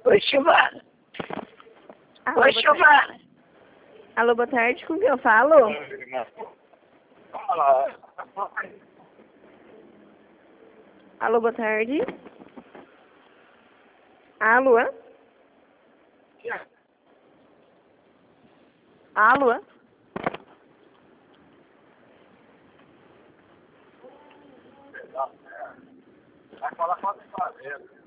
Oi, Silvana. Alô, Oi, boa tarde. Silvana. Alô, boa tarde, com quem eu falo? Alô, boa tarde. Alô? Alô? Vai falar com a